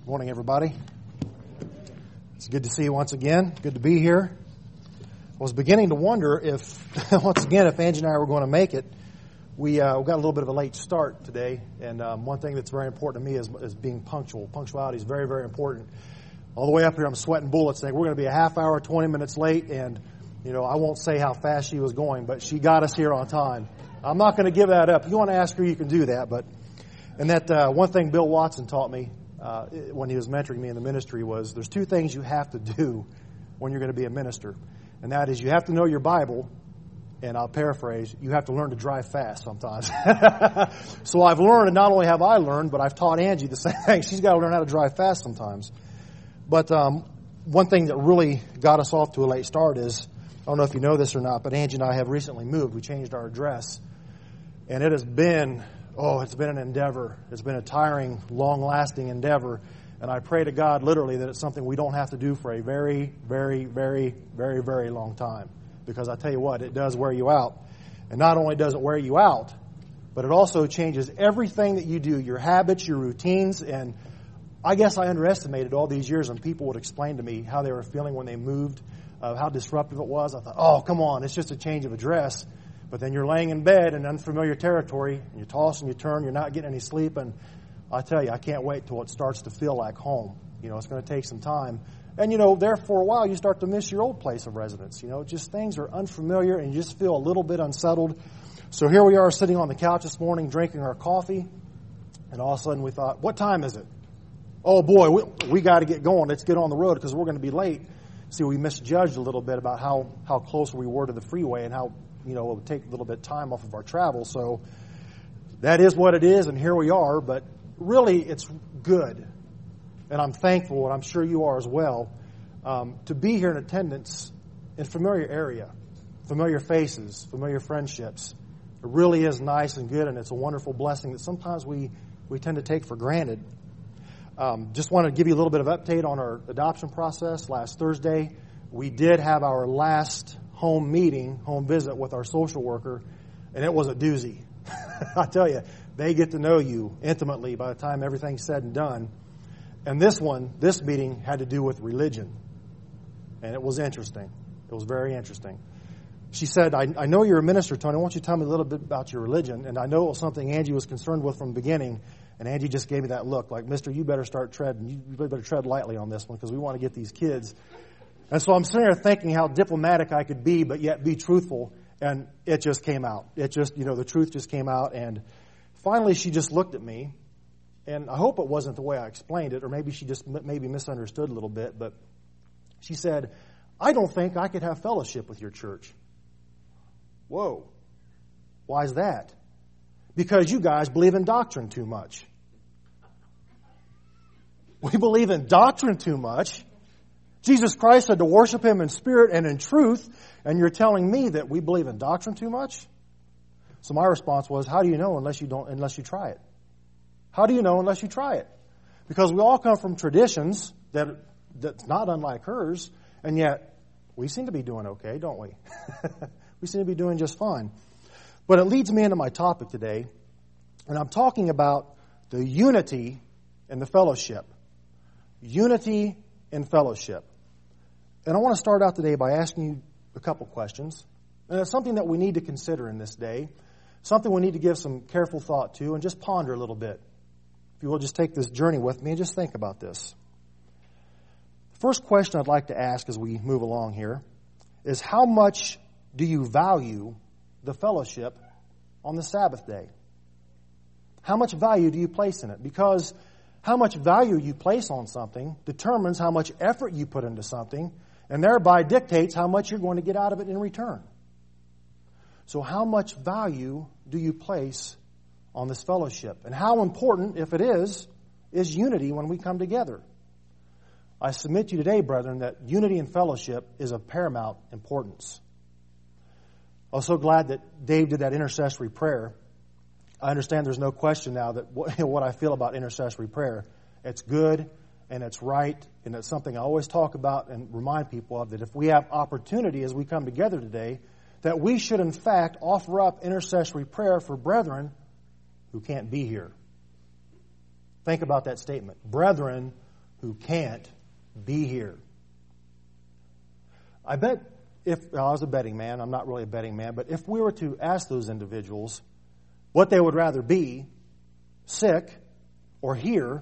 Morning, everybody. It's good to see you once again. Good to be here. I was beginning to wonder if, once again, if Angie and I were going to make it. We got a little bit of a late start today, and one thing that's very important to me is being punctual. Punctuality is very, very important. All the way up here, I'm sweating bullets saying we're going to be a half hour, 20 minutes late, and, I won't say how fast she was going, but she got us here on time. I'm not going to give that up. If you want to ask her, you can do that, and that one thing Bill Watson taught me when he was mentoring me in the ministry was there's two things you have to do when you're going to be a minister. And that is you have to know your Bible, and I'll paraphrase, you have to learn to drive fast sometimes. So I've learned, and not only have I learned, but I've taught Angie the same thing. She's got to learn how to drive fast sometimes. But one thing that really got us off to a late start is, I don't know if you know this or not, but Angie and I have recently moved. We changed our address. And it has been, it's been an endeavor. It's been a tiring, long-lasting endeavor. And I pray to God, literally, that it's something we don't have to do for a very, very, very, very, very long time. Because I tell you what, it does wear you out. And not only does it wear you out, but it also changes everything that you do, your habits, your routines. And I guess I underestimated all these years when people would explain to me how they were feeling when they moved, how disruptive it was. I thought, oh, come on, it's just a change of address. But then you're laying in bed in unfamiliar territory, and you toss and you turn, you're not getting any sleep, and I tell you, I can't wait till it starts to feel like home. It's going to take some time. And, there for a while, you start to miss your old place of residence. Just things are unfamiliar, and you just feel a little bit unsettled. So here we are sitting on the couch this morning drinking our coffee, and all of a sudden we thought, what time is it? Oh, boy, we got to get going. Let's get on the road because we're going to be late. See, we misjudged a little bit about how close we were to the freeway and how, it would take a little bit of time off of our travel. So that is what it is, and here we are. But really, it's good. And I'm thankful, and I'm sure you are as well, to be here in attendance in a familiar area, familiar faces, familiar friendships. It really is nice and good, and it's a wonderful blessing that sometimes we tend to take for granted. Just want to give you a little bit of update on our adoption process. Last Thursday, we did have our last home visit with our social worker, and it was a doozy. I tell you, they get to know you intimately by the time everything's said and done. And this meeting had to do with religion. And it was interesting. It was very interesting. She said, I know you're a minister, Tony. I want you to tell me a little bit about your religion. And I know it was something Angie was concerned with from the beginning. And Angie just gave me that look, like, mister, you better start treading. You better tread lightly on this one because we want to get these kids. And so I'm sitting there thinking how diplomatic I could be, but yet be truthful. And it just came out. It just, the truth just came out. And finally, she just looked at me. And I hope it wasn't the way I explained it, or maybe she just misunderstood a little bit. But she said, I don't think I could have fellowship with your church. Whoa. Why is that? Because you guys believe in doctrine too much. We believe in doctrine too much. Jesus Christ said to worship Him in spirit and in truth, and you're telling me that we believe in doctrine too much? So my response was, how do you know unless you try it? How do you know unless you try it? Because we all come from traditions that's not unlike hers, and yet we seem to be doing okay, don't we? We seem to be doing just fine. But it leads me into my topic today, and I'm talking about the unity and the fellowship. Unity and fellowship. And I want to start out today by asking you a couple questions. And it's something that we need to consider in this day, something we need to give some careful thought to and just ponder a little bit. If you will, just take this journey with me and just think about this. The first question I'd like to ask as we move along here is, how much do you value the fellowship on the Sabbath day? How much value do you place in it? Because how much value you place on something determines how much effort you put into something, and thereby dictates how much you're going to get out of it in return. So how much value do you place on this fellowship? And how important, if it is unity when we come together? I submit to you today, brethren, that unity and fellowship is of paramount importance. I was so glad that Dave did that intercessory prayer. I understand there's no question now that what I feel about intercessory prayer. It's good and it's right, and it's something I always talk about and remind people of, that if we have opportunity as we come together today, that we should in fact offer up intercessory prayer for brethren who can't be here. Think about that statement. Brethren who can't be here. I bet I was a betting man, I'm not really a betting man, but if we were to ask those individuals what they would rather be, sick or here,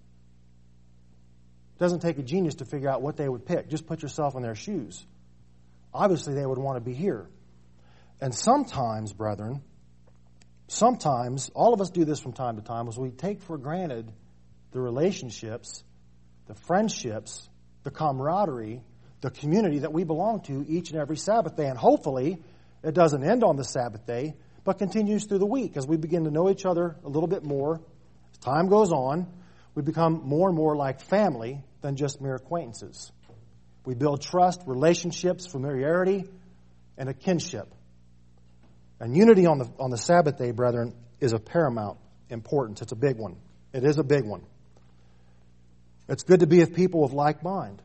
it doesn't take a genius to figure out what they would pick. Just put yourself in their shoes. Obviously, they would want to be here. And sometimes, brethren, all of us do this from time to time, is we take for granted the relationships, the friendships, the camaraderie, the community that we belong to each and every Sabbath day. And hopefully, it doesn't end on the Sabbath day, but continues through the week as we begin to know each other a little bit more. As time goes on, we become more and more like family than just mere acquaintances. We build trust, relationships, familiarity, and a kinship. And unity on the Sabbath day, brethren, is of paramount importance. It's a big one. It is a big one. It's good to be with people of like mind,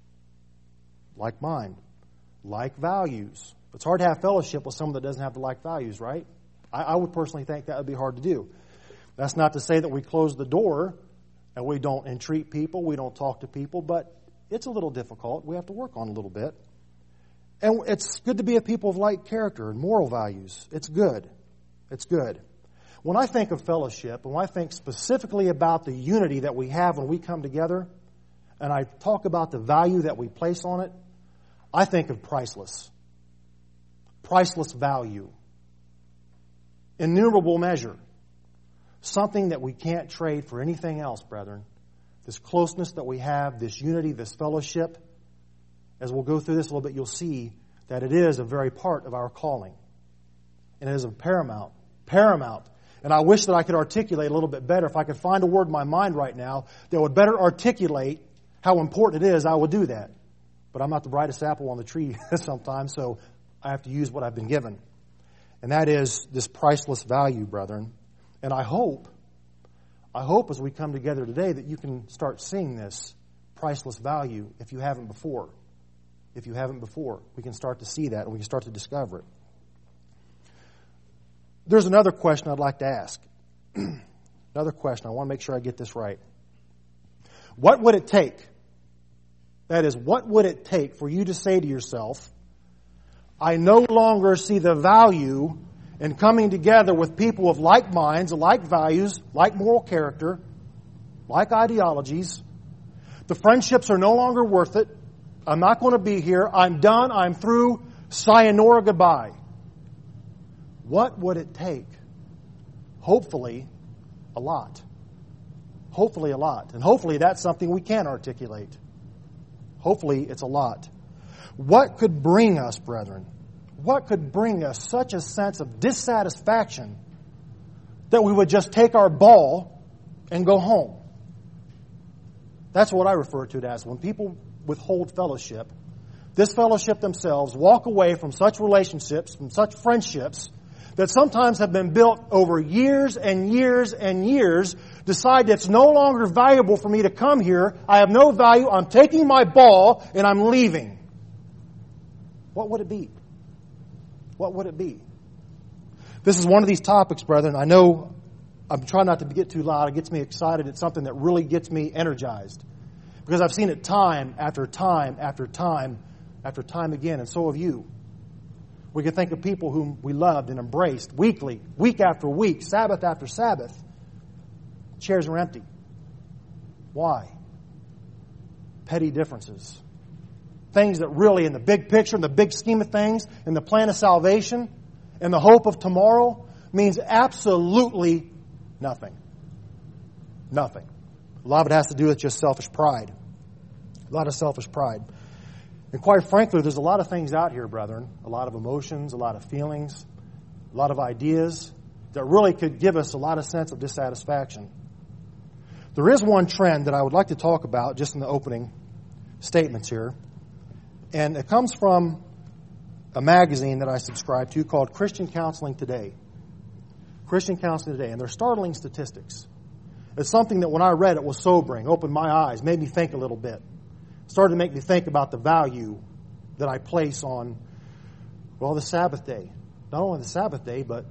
like values. It's hard to have fellowship with someone that doesn't have the like values, right? I would personally think that would be hard to do. That's not to say that we close the door and we don't entreat people, we don't talk to people, but it's a little difficult. We have to work on it a little bit. And it's good to be a people of like character and moral values. It's good. It's good. When I think of fellowship, and when I think specifically about the unity that we have when we come together, and I talk about the value that we place on it, I think of priceless. Priceless value. Innumerable measure. Something that we can't trade for anything else, brethren. This closeness that we have, this unity, this fellowship. As we'll go through this a little bit, you'll see that it is a very part of our calling. And it is of paramount. And I wish that I could articulate a little bit better. If I could find a word in my mind right now that would better articulate how important it is, I would do that. But I'm not the brightest apple on the tree sometimes, so I have to use what I've been given. And that is this priceless value, brethren. And I hope as we come together today that you can start seeing this priceless value if you haven't before. If you haven't before, we can start to see that and we can start to discover it. There's another question I'd like to ask. Another question. I want to make sure I get this right. What would it take? That is, what would it take for you to say to yourself, I no longer see the value in coming together with people of like minds, like values, like moral character, like ideologies. The friendships are no longer worth it. I'm not going to be here. I'm done. I'm through. Sayonara, goodbye. What would it take? Hopefully, a lot. Hopefully, a lot. And hopefully, that's something we can articulate. Hopefully, it's a lot. What could bring us, brethren? What could bring us such a sense of dissatisfaction that we would just take our ball and go home? That's what I refer to it as. When people withhold fellowship, this fellowship themselves walk away from such relationships, from such friendships that sometimes have been built over years and years and years, decide it's no longer valuable for me to come here. I have no value. I'm taking my ball and I'm leaving. What would it be? What would it be? This is one of these topics, brethren. I know I'm trying not to get too loud. It gets me excited. It's something that really gets me energized. Because I've seen it time after time after time after time again, and so have you. We can think of people whom we loved and embraced weekly, week after week, Sabbath after Sabbath. Chairs are empty. Why? Petty differences. Things that really, in the big picture, in the big scheme of things, in the plan of salvation, in the hope of tomorrow, means absolutely nothing. Nothing. A lot of it has to do with just selfish pride. A lot of selfish pride. And quite frankly, there's a lot of things out here, brethren. A lot of emotions, a lot of feelings, a lot of ideas that really could give us a lot of sense of dissatisfaction. There is one trend that I would like to talk about just in the opening statements here. And it comes from a magazine that I subscribe to called Christian Counseling Today. Christian Counseling Today. And they're startling statistics. It's something that when I read it was sobering, opened my eyes, made me think a little bit. Started to make me think about the value that I place on, well, the Sabbath day. Not only the Sabbath day, but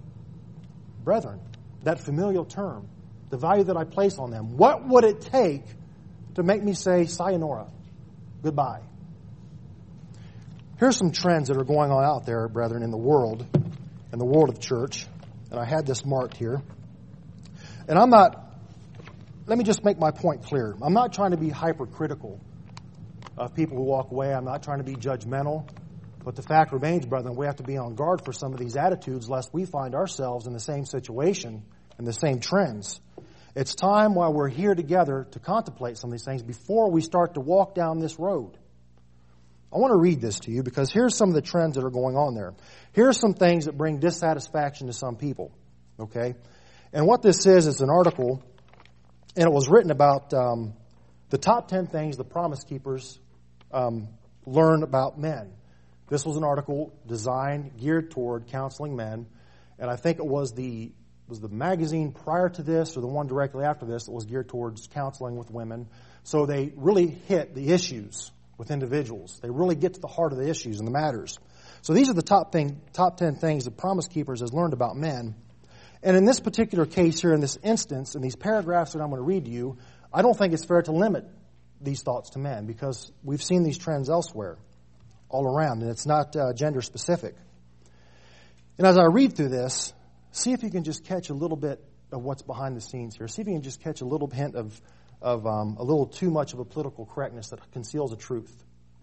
brethren, that familial term, the value that I place on them. What would it take to make me say sayonara, goodbye. Here's some trends that are going on out there, brethren, in the world of church. And I had this marked here. And let me just make my point clear. I'm not trying to be hypercritical of people who walk away. I'm not trying to be judgmental. But the fact remains, brethren, we have to be on guard for some of these attitudes lest we find ourselves in the same situation and the same trends. It's time while we're here together to contemplate some of these things before we start to walk down this road. I want to read this to you because here's some of the trends that are going on there. Here's some things that bring dissatisfaction to some people. Okay? And what this is an article, and it was written about the top 10 things the Promise Keepers learn about men. This was an article designed, geared toward counseling men, and I think it was the magazine prior to this or the one directly after this that was geared towards counseling with women. So they really hit the issues with individuals. They really get to the heart of the issues and the matters. So these are the top 10 things the Promise Keepers has learned about men. And in this particular case here, in this instance, in these paragraphs that I'm going to read to you, I don't think it's fair to limit these thoughts to men because we've seen these trends elsewhere, all around, and it's not gender specific. And as I read through this, see if you can just catch a little bit of what's behind the scenes here. See if you can just catch a little hint of a little too much of a political correctness that conceals the truth.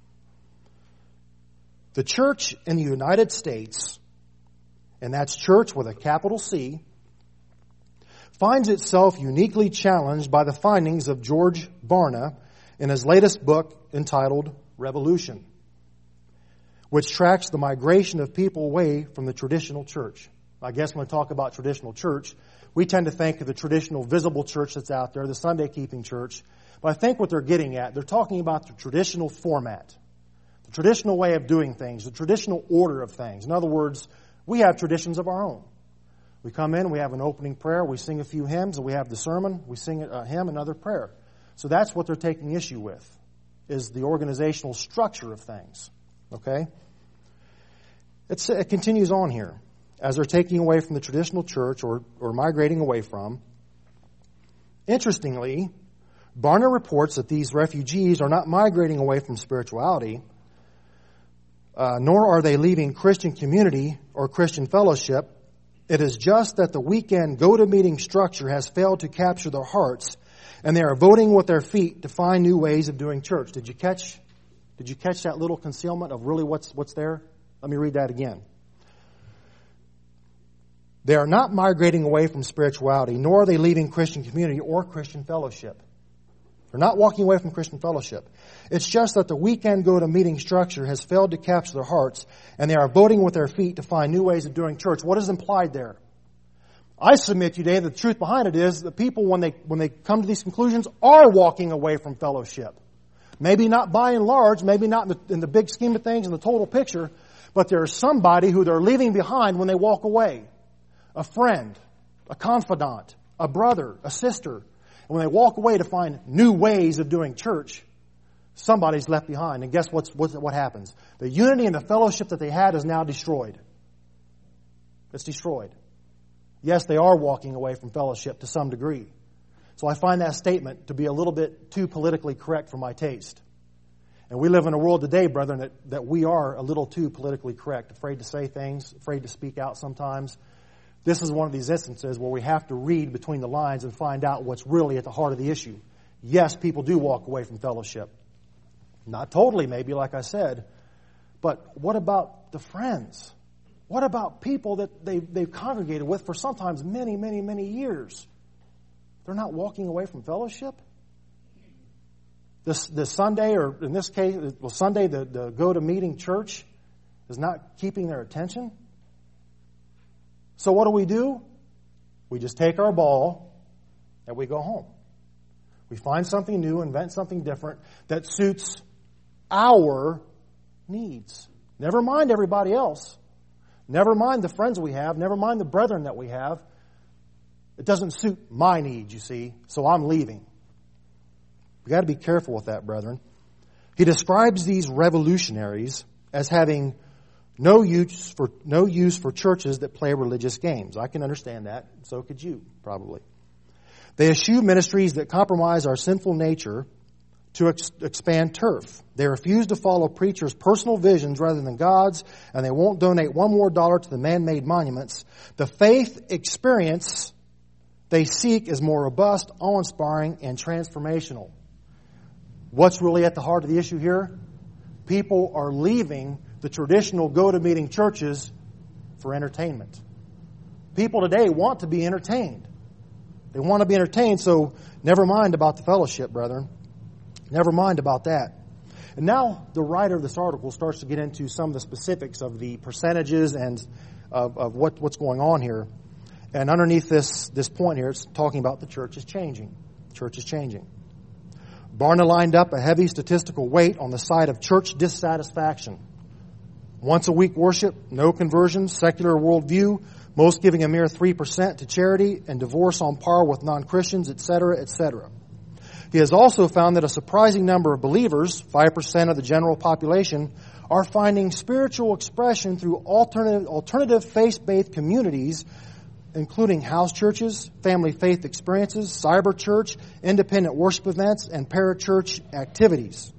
The church in the United States, and that's church with a capital C, finds itself uniquely challenged by the findings of George Barna in his latest book entitled Revolution, which tracks the migration of people away from the traditional church. I guess when we talk about traditional church, we tend to think of the traditional visible church that's out there, the Sunday-keeping church. But I think what they're getting at, they're talking about the traditional format, the traditional way of doing things, the traditional order of things. In other words, we have traditions of our own. We come in, we have an opening prayer, we sing a few hymns, and we have the sermon, we sing a hymn, another prayer. So that's what they're taking issue with, is the organizational structure of things. Okay? It continues on here. As they're taking away from the traditional church or migrating away from. Interestingly, Barna reports that these refugees are not migrating away from spirituality, nor are they leaving Christian community or Christian fellowship. It is just that the weekend go-to-meeting structure has failed to capture their hearts, and they are voting with their feet to find new ways of doing church. Did you catch that little concealment of really what's there? Let me read that again. They are not migrating away from spirituality, nor are they leaving Christian community or Christian fellowship. They're not walking away from Christian fellowship. It's just that the weekend go-to-meeting structure has failed to capture their hearts, and they are voting with their feet to find new ways of doing church. What is implied there? I submit to you today that the truth behind it is that people, when they come to these conclusions, are walking away from fellowship. Maybe not by and large, maybe not in the big scheme of things, in the total picture, but there's somebody who they're leaving behind when they walk away. A friend, a confidant, a brother, a sister. And when they walk away to find new ways of doing church, somebody's left behind. And guess what happens? The unity and the fellowship that they had is now destroyed. It's destroyed. Yes, they are walking away from fellowship to some degree. So I find that statement to be a little bit too politically correct for my taste. And we live in a world today, brethren, that we are a little too politically correct, afraid to say things, afraid to speak out sometimes. This is one of these instances where we have to read between the lines and find out what's really at the heart of the issue. Yes, people do walk away from fellowship. Not totally, maybe, like I said. But what about the friends? What about people that they've congregated with for sometimes many, many, many years? They're not walking away from fellowship? This Sunday, or in this case, Sunday, the go-to-meeting church is not keeping their attention? So what do? We just take our ball and we go home. We find something new, invent something different that suits our needs. Never mind everybody else. Never mind the friends we have. Never mind the brethren that we have. It doesn't suit my needs, you see, so I'm leaving. We've got to be careful with that, brethren. He describes these revolutionaries as having no use for churches that play religious games. I can understand that. So could you, probably. They eschew ministries that compromise our sinful nature to expand turf. They refuse to follow preachers' personal visions rather than God's, and they won't donate one more dollar to the man-made monuments. The faith experience they seek is more robust, awe-inspiring, and transformational. What's really at the heart of the issue here? People are leaving the traditional go-to-meeting churches for entertainment. People today want to be entertained. They want to be entertained, so never mind about the fellowship, brethren. Never mind about that. And now the writer of this article starts to get into some of the specifics of the percentages and of what's going on here. And underneath this point here, it's talking about the church is changing. The church is changing. Barna lined up a heavy statistical weight on the side of church dissatisfaction. Once a week worship, no conversions, secular worldview, most giving a mere 3% to charity, and divorce on par with non-Christians, etc., etc. He has also found that a surprising number of believers, 5% of the general population, are finding spiritual expression through alternative faith-based communities, including house churches, family faith experiences, cyber church, independent worship events, and parachurch activities.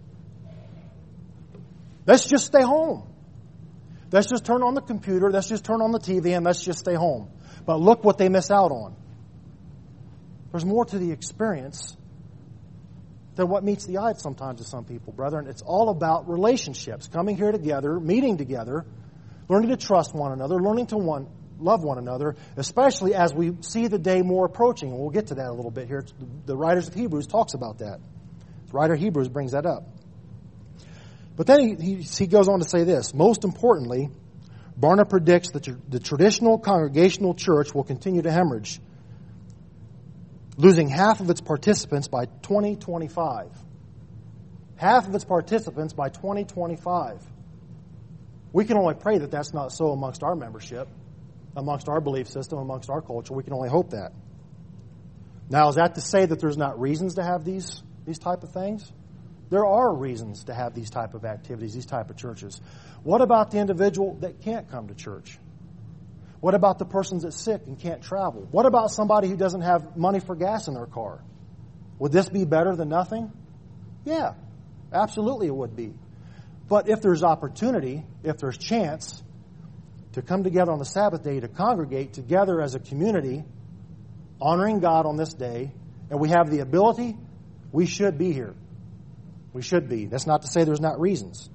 Let's just stay home. Let's just turn on the computer, let's just turn on the TV, and let's just stay home. But look what they miss out on. There's more to the experience than what meets the eye sometimes to some people, brethren. It's all about relationships, coming here together, meeting together, learning to trust one another, learning to love one another, especially as we see the day more approaching. And we'll get to that a little bit here. The writers of Hebrews talks about that. The writer of Hebrews brings that up. But then he goes on to say this. Most importantly, Barna predicts that the traditional congregational church will continue to hemorrhage, losing half of its participants by 2025. Half of its participants by 2025. We can only pray that that's not so amongst our membership, amongst our belief system, amongst our culture. We can only hope that. Now, is that to say that there's not reasons to have these type of things? There are reasons to have these type of activities, these type of churches. What about the individual that can't come to church? What about the person that's sick and can't travel? What about somebody who doesn't have money for gas in their car? Would this be better than nothing? Yeah, absolutely it would be. But if there's opportunity, if there's chance to come together on the Sabbath day, to congregate together as a community, honoring God on this day, and we have the ability, we should be here. We should be. That's not to say there's not reasons.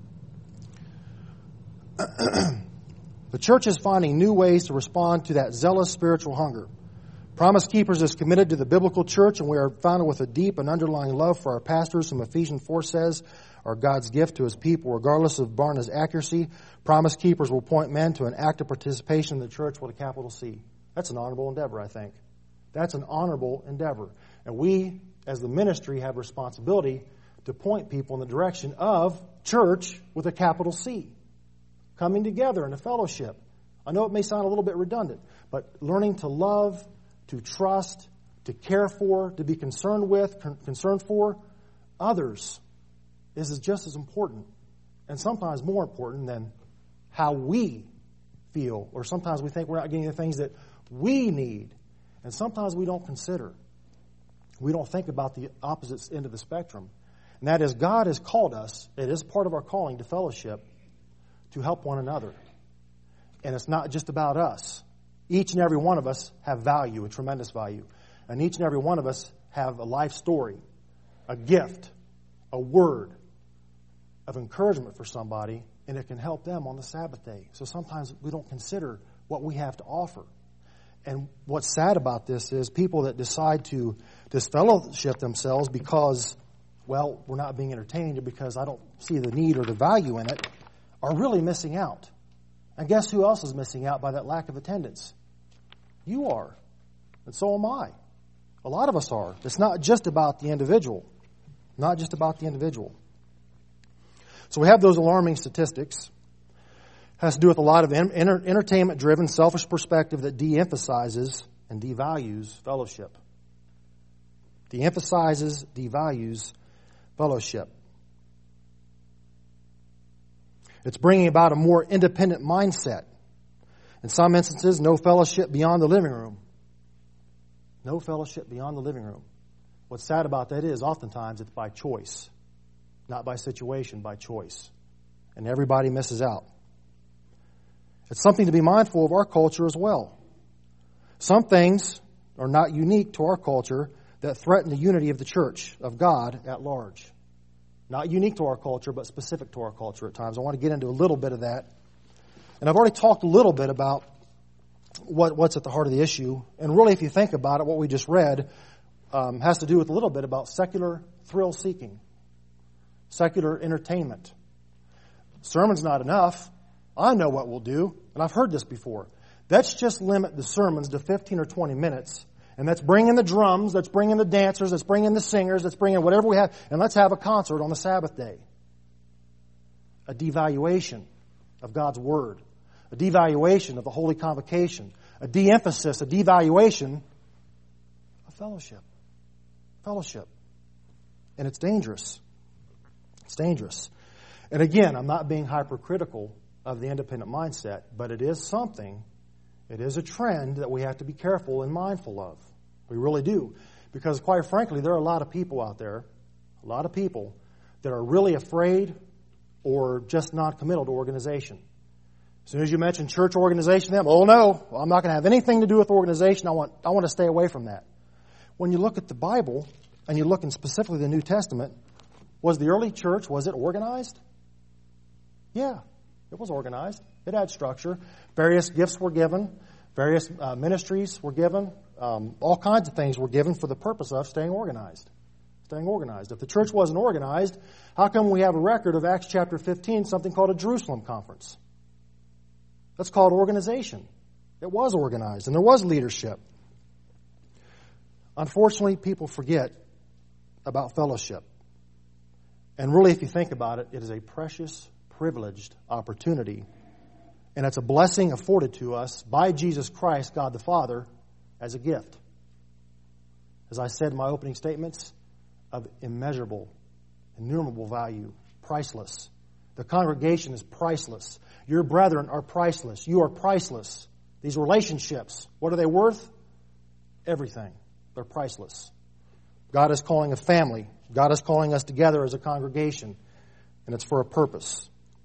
The church is finding new ways to respond to that zealous spiritual hunger. Promise Keepers is committed to the biblical church, and we are founded with a deep and underlying love for our pastors, whom Ephesians 4 says are God's gift to His people, regardless of Barna's accuracy. Promise Keepers will point men to an active participation in the church with a capital C. That's an honorable endeavor, I think. That's an honorable endeavor. And we, as the ministry, have responsibility to point people in the direction of church with a capital C. Coming together in a fellowship. I know it may sound a little bit redundant, but learning to love, to trust, to care for, to be concerned with, concerned for others is just as important, and sometimes more important than how we feel, or sometimes we think we're not getting the things that we need, and sometimes we don't consider. We don't think about the opposite end of the spectrum. And that is, God has called us, it is part of our calling to fellowship, to help one another. And it's not just about us. Each and every one of us have value, a tremendous value. And each and every one of us have a life story, a gift, a word of encouragement for somebody, and it can help them on the Sabbath day. So sometimes we don't consider what we have to offer. And what's sad about this is people that decide to disfellowship themselves because, well, we're not being entertained, or because I don't see the need or the value in it, are really missing out. And guess who else is missing out by that lack of attendance? You are. And so am I. A lot of us are. It's not just about the individual. Not just about the individual. So we have those alarming statistics. It has to do with a lot of entertainment-driven, selfish perspective that de-emphasizes and devalues fellowship. De-emphasizes, devalues fellowship. It's bringing about a more independent mindset. In some instances, no fellowship beyond the living room. No fellowship beyond the living room. What's sad about that is oftentimes it's by choice, not by situation, by choice. And everybody misses out. It's something to be mindful of our culture as well. Some things are not unique to our culture that threaten the unity of the church, of God at large. Not unique to our culture, but specific to our culture at times. I want to get into a little bit of that. And I've already talked a little bit about what's at the heart of the issue. And really, if you think about it, what we just read has to do with a little bit about secular thrill-seeking, secular entertainment. Sermon's not enough. I know what we'll do, and I've heard this before. Let's just limit the sermons to 15 or 20 minutes, and let's bring in the drums, let's bring in the dancers, let's bring in the singers, let's bring in whatever we have, and let's have a concert on the Sabbath day. A devaluation of God's Word, a devaluation of the Holy Convocation, a de-emphasis, a devaluation of fellowship. Fellowship. And it's dangerous. It's dangerous. And again, I'm not being hypercritical of the independent mindset, but it is something, it is a trend that we have to be careful and mindful of. We really do. Because quite frankly, there are a lot of people out there, a lot of people that are really afraid or just non-committal to organization. As soon as you mention church organization, them, oh no, I'm not going to have anything to do with organization. I want to stay away from that. When you look at the Bible, and you look in specifically the New Testament, was the early church, was it organized? Yeah, it was organized. It had structure. Various gifts were given. Various ministries were given. All kinds of things were given for the purpose of staying organized. Staying organized. If the church wasn't organized, how come we have a record of Acts chapter 15, something called a Jerusalem conference? That's called organization. It was organized, and there was leadership. Unfortunately, people forget about fellowship. And really, if you think about it, it is a precious, privileged opportunity. And it's a blessing afforded to us by Jesus Christ, God the Father, as a gift. As I said in my opening statements, of immeasurable, innumerable value, priceless. The congregation is priceless. Your brethren are priceless. You are priceless. These relationships, what are they worth? Everything. They're priceless. God is calling a family. God is calling us together as a congregation. And it's for a purpose.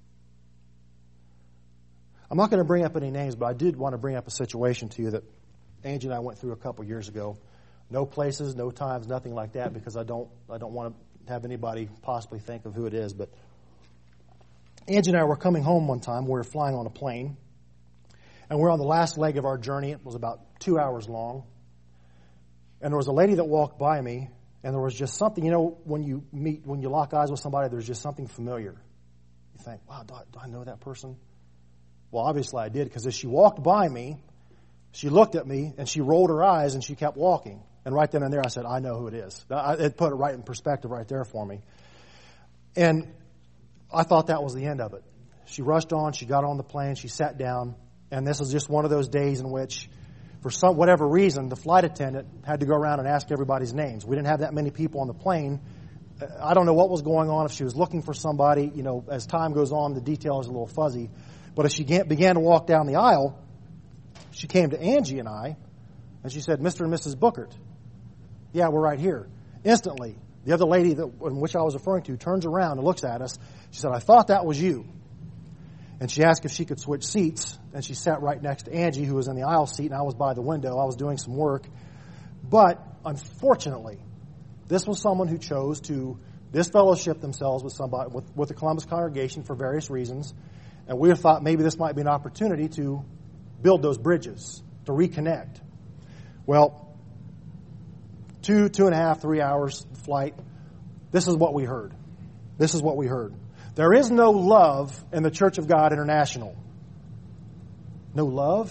I'm not going to bring up any names, but I did want to bring up a situation to you that Angie and I went through a couple years ago. No places, no times, nothing like that, because I don't want to have anybody possibly think of who it is. But Angie and I were coming home one time. We were flying on a plane. And we're on the last leg of our journey. It was about 2 hours long. And there was a lady that walked by me, and there was just something, when you lock eyes with somebody, there's just something familiar. You think, wow, do I know that person? Well, obviously I did, because as she walked by me, she looked at me, and she rolled her eyes, and she kept walking. And right then and there, I said, I know who it is. It put it right in perspective right there for me. And I thought that was the end of it. She rushed on, she got on the plane, she sat down, and this was just one of those days in which, for whatever reason, the flight attendant had to go around and ask everybody's names. We didn't have that many people on the plane. I don't know what was going on, if she was looking for somebody. As time goes on, the details are a little fuzzy. But as she began to walk down the aisle, she came to Angie and I, and she said, Mr. and Mrs. Bookert. Yeah, we're right here. Instantly, the other lady in which I was referring to turns around and looks at us. She said, I thought that was you. And she asked if she could switch seats, and she sat right next to Angie, who was in the aisle seat, and I was by the window. I was doing some work. But, unfortunately, this was someone who chose to disfellowship themselves with somebody, with the Columbus congregation for various reasons. And we thought maybe this might be an opportunity to build those bridges, to reconnect. Well, 2.5, 3 hours flight, this is what we heard. This is what we heard. There is no love in the Church of God International. No love?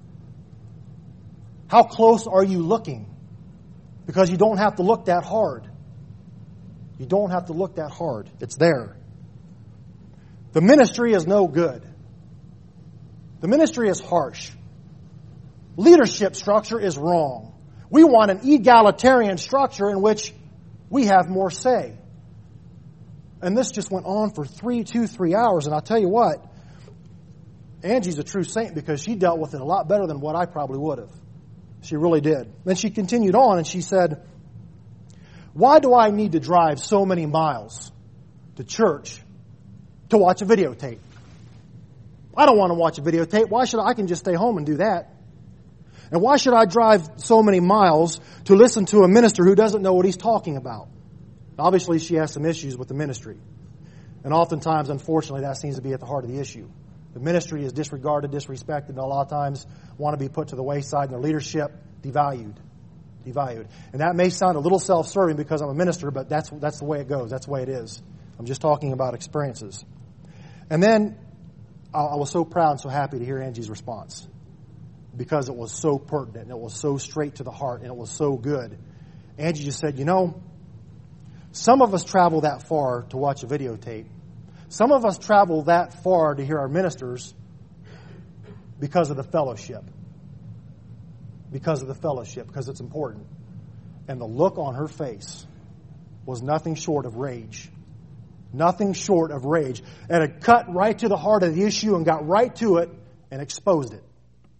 How close are you looking? Because you don't have to look that hard. You don't have to look that hard. It's there. The ministry is no good. The ministry is harsh. Leadership structure is wrong. We want an egalitarian structure in which we have more say. And this just went on for 3 hours. And I'll tell you what, Angie's a true saint because she dealt with it a lot better than what I probably would have. She really did. Then she continued on and she said, Why do I need to drive so many miles to church to watch a videotape? I don't want to watch a videotape. Why should I can just stay home and do that? And why should I drive so many miles to listen to a minister who doesn't know what he's talking about? Obviously, she has some issues with the ministry. And oftentimes, unfortunately, that seems to be at the heart of the issue. The ministry is disregarded, disrespected, and a lot of times want to be put to the wayside, and their leadership devalued. And that may sound a little self-serving because I'm a minister, but that's the way it goes. That's the way it is. I'm just talking about experiences. And then I was so proud and so happy to hear Angie's response because it was so pertinent and it was so straight to the heart and it was so good. Angie just said, some of us travel that far to watch a videotape. Some of us travel that far to hear our ministers because of the fellowship. Because it's important. And the look on her face was nothing short of rage. Nothing short of rage. And it cut right to the heart of the issue and got right to it and exposed it.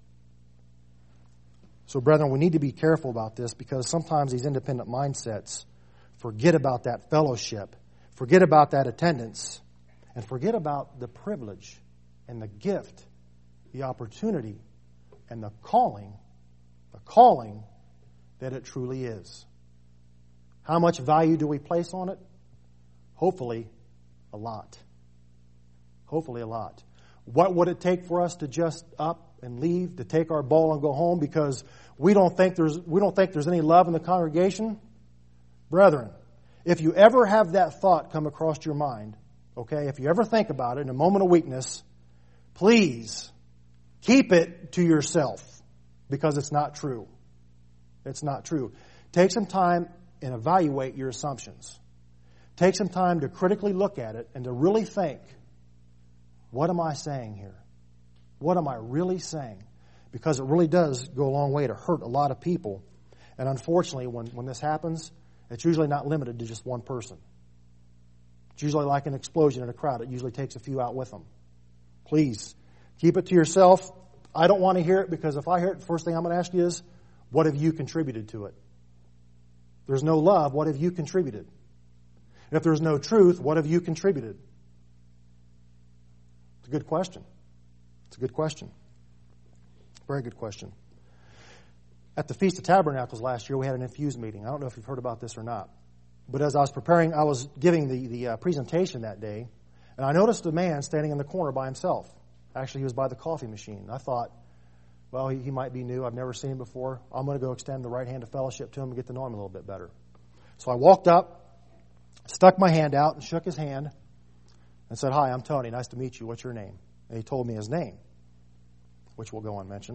So, brethren, we need to be careful about this because sometimes these independent mindsets forget about that fellowship, forget about that attendance, and forget about the privilege and the gift, the opportunity, and the calling that it truly is. How much value do we place on it? Hopefully, a lot. Hopefully, a lot. What would it take for us to just up and leave, to take our ball and go home because we don't think there's any love in the congregation? Brethren, if you ever have that thought come across your mind, okay, if you ever think about it in a moment of weakness, please keep it to yourself because it's not true. It's not true. Take some time and evaluate your assumptions. Take some time to critically look at it and to really think, what am I saying here? What am I really saying? Because it really does go a long way to hurt a lot of people. And unfortunately, when this happens, it's usually not limited to just one person. It's usually like an explosion in a crowd. It usually takes a few out with them. Please, keep it to yourself. I don't want to hear it because if I hear it, the first thing I'm going to ask you is, what have you contributed to it? If there's no love, what have you contributed? And if there's no truth, what have you contributed? It's a good question. It's a good question. Very good question. At the Feast of Tabernacles last year, we had an infused meeting. I don't know if you've heard about this or not. But as I was preparing, I was giving the presentation that day, and I noticed a man standing in the corner by himself. Actually, he was by the coffee machine. I thought, well, he might be new. I've never seen him before. I'm going to go extend the right hand of fellowship to him and get to know him a little bit better. So I walked up, stuck my hand out, and shook his hand and said, "Hi, I'm Tony. Nice to meet you. What's your name?" And he told me his name, which we'll go unmentioned.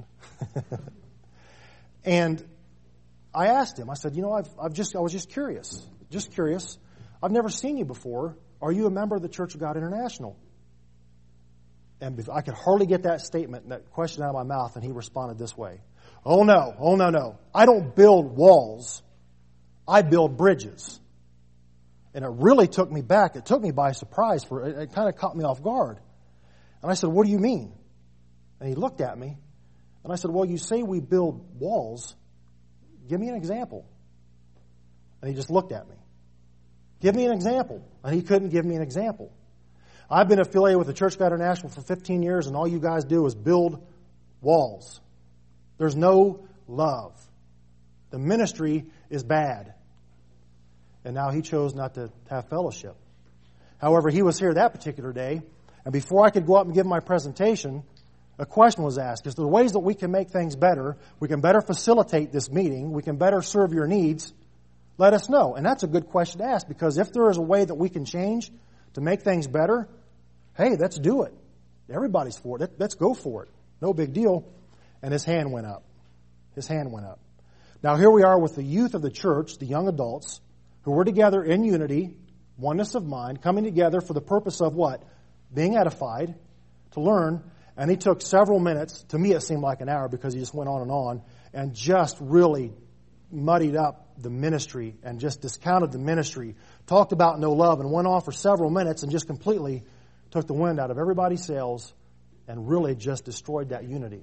And I asked him, I said, I was just curious. I've never seen you before. Are you a member of the Church of God International? And I could hardly get that statement, that question out of my mouth, and he responded this way. Oh no. I don't build walls. I build bridges. And it really took me back. It took me by surprise. It kind of caught me off guard. And I said, what do you mean? And he looked at me. And I said, well, you say we build walls. Give me an example. And he just looked at me. Give me an example. And he couldn't give me an example. I've been affiliated with the Church of God International for 15 years, and all you guys do is build walls. There's no love. The ministry is bad. And now he chose not to have fellowship. However, he was here that particular day, and before I could go up and give my presentation, a question was asked. Is there ways that we can make things better? We can better facilitate this meeting. We can better serve your needs. Let us know. And that's a good question to ask, because if there is a way that we can change to make things better, hey, let's do it. Everybody's for it. Let's go for it. No big deal. And his hand went up. His hand went up. Now here we are with the youth of the church, the young adults, who were together in unity, oneness of mind, coming together for the purpose of what? Being edified, to learn. And he took several minutes. To me it seemed like an hour because he just went on, and just really muddied up the ministry and just discounted the ministry, talked about no love, and went on for several minutes and just completely took the wind out of everybody's sails and really just destroyed that unity.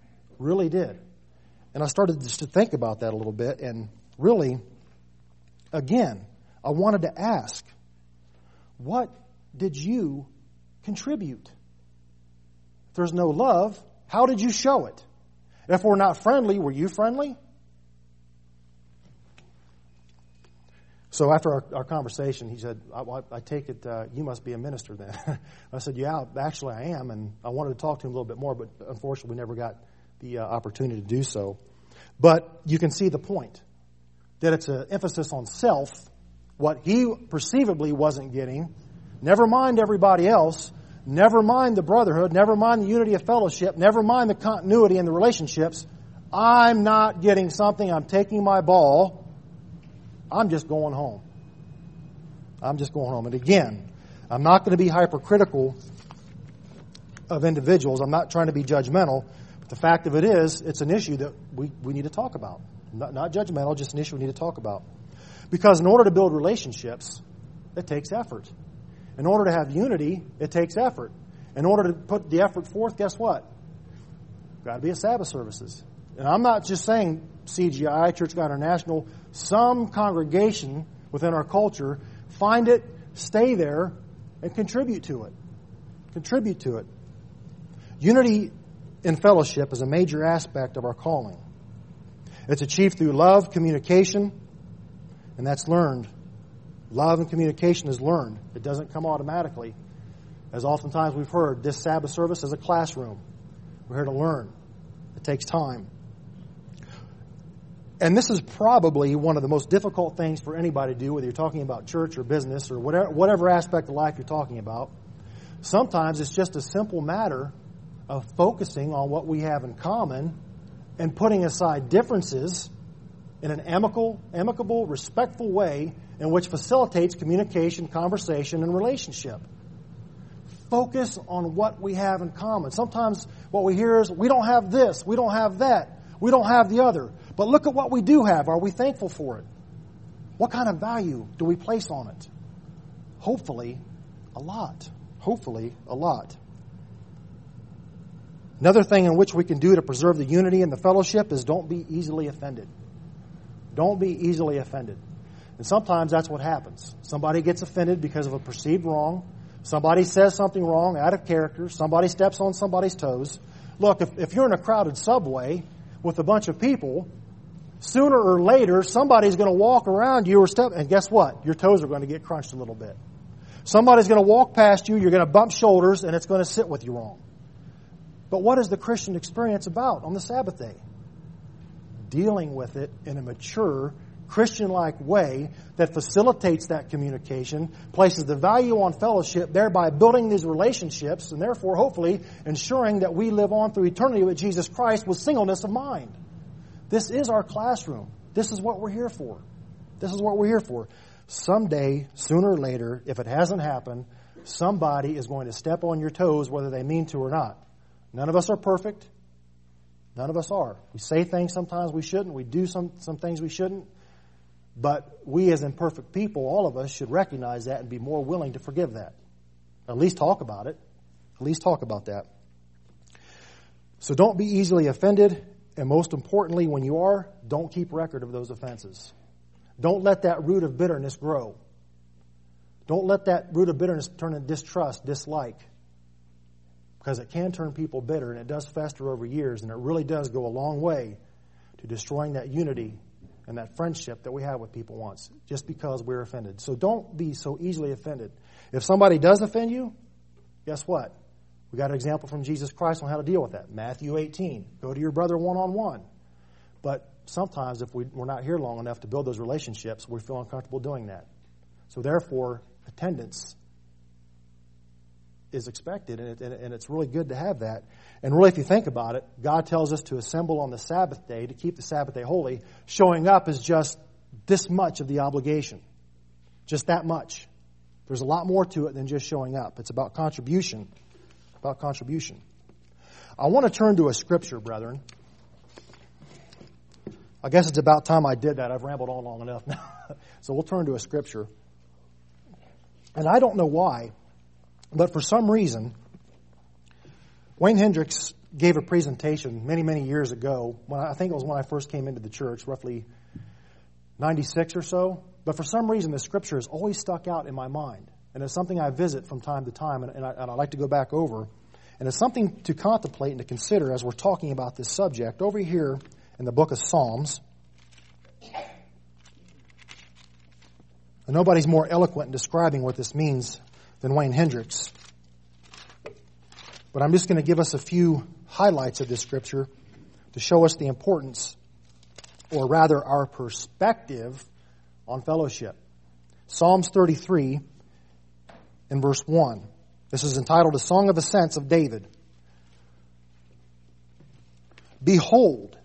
Really did. And I started just to think about that a little bit, and really, again, I wanted to ask, what did you contribute? If there's no love, how did you show it? If we're not friendly, were you friendly? So after our conversation, he said, I take it you must be a minister then. I said, yeah, actually I am. And I wanted to talk to him a little bit more, but unfortunately we never got the opportunity to do so. But you can see the point, that it's an emphasis on self, what he perceivably wasn't getting. Never mind everybody else. Never mind the brotherhood. Never mind the unity of fellowship. Never mind the continuity in the relationships. I'm not getting something. I'm taking my ball. I'm just going home. I'm just going home. And again, I'm not going to be hypercritical of individuals. I'm not trying to be judgmental. But the fact of it is, it's an issue that we need to talk about. Not judgmental, just an issue we need to talk about. Because in order to build relationships, it takes effort. In order to have unity, it takes effort. In order to put the effort forth, guess what? Got to be at Sabbath services. And I'm not just saying CGI, Church of God International, some congregation within our culture, find it, stay there, and contribute to it. Contribute to it. Unity in fellowship is a major aspect of our calling. It's achieved through love, communication, and that's learned. Love and communication is learned. It doesn't come automatically. As oftentimes we've heard, this Sabbath service is a classroom. We're here to learn. It takes time. And this is probably one of the most difficult things for anybody to do, whether you're talking about church or business or whatever aspect of life you're talking about. Sometimes it's just a simple matter of focusing on what we have in common and putting aside differences in an amicable, respectful way in which facilitates communication, conversation, and relationship. Focus on what we have in common. Sometimes what we hear is, we don't have this, we don't have that, we don't have the other. But look at what we do have. Are we thankful for it? What kind of value do we place on it? Hopefully, a lot. Hopefully, a lot. Another thing in which we can do to preserve the unity and the fellowship is don't be easily offended. Don't be easily offended. And sometimes that's what happens. Somebody gets offended because of a perceived wrong. Somebody says something wrong, out of character. Somebody steps on somebody's toes. Look, if you're in a crowded subway with a bunch of people, sooner or later somebody's going to walk around you or step, and guess what? Your toes are going to get crunched a little bit. Somebody's going to walk past you, you're going to bump shoulders, and it's going to sit with you wrong. But what is the Christian experience about on the Sabbath day? Dealing with it in a mature, Christian-like way that facilitates that communication, places the value on fellowship, thereby building these relationships, and therefore, hopefully, ensuring that we live on through eternity with Jesus Christ with singleness of mind. This is our classroom. This is what we're here for. This is what we're here for. Someday, sooner or later, if it hasn't happened, somebody is going to step on your toes, whether they mean to or not. None of us are perfect. None of us are. We say things sometimes we shouldn't. We do some things we shouldn't. But we as imperfect people, all of us, should recognize that and be more willing to forgive that. At least talk about it. At least talk about that. So don't be easily offended. And most importantly, when you are, don't keep record of those offenses. Don't let that root of bitterness grow. Don't let that root of bitterness turn into distrust, dislike. Because it can turn people bitter, and it does fester over years, and it really does go a long way to destroying that unity and that friendship that we have with people once, just because we're offended. So don't be so easily offended. If somebody does offend you, guess what? We got an example from Jesus Christ on how to deal with that. Matthew 18. Go to your brother one-on-one. But sometimes if we're not here long enough to build those relationships, we feel uncomfortable doing that. So therefore, attendance is expected, and it's really good to have that. And really, if you think about it, God tells us to assemble on the Sabbath day, to keep the Sabbath day holy. Showing up is just this much of the obligation. Just that much. There's a lot more to it than just showing up. It's about contribution. About contribution. I want to turn to a scripture, brethren. I guess it's about time I did that. I've rambled on long enough now. So we'll turn to a scripture. And I don't know why, but for some reason, Wayne Hendricks gave a presentation many, many years ago. I think it was when I first came into the church, roughly 96 or so. But for some reason, the Scripture has always stuck out in my mind. And it's something I visit from time to time, and I like to go back over. And it's something to contemplate and to consider as we're talking about this subject. Over here in the book of Psalms, and nobody's more eloquent in describing what this means than Wayne Hendricks. But I'm just going to give us a few highlights of this Scripture to show us the importance, or rather our perspective, on fellowship. Psalms 33 in verse 1. This is entitled A Song of Ascents of David. Behold,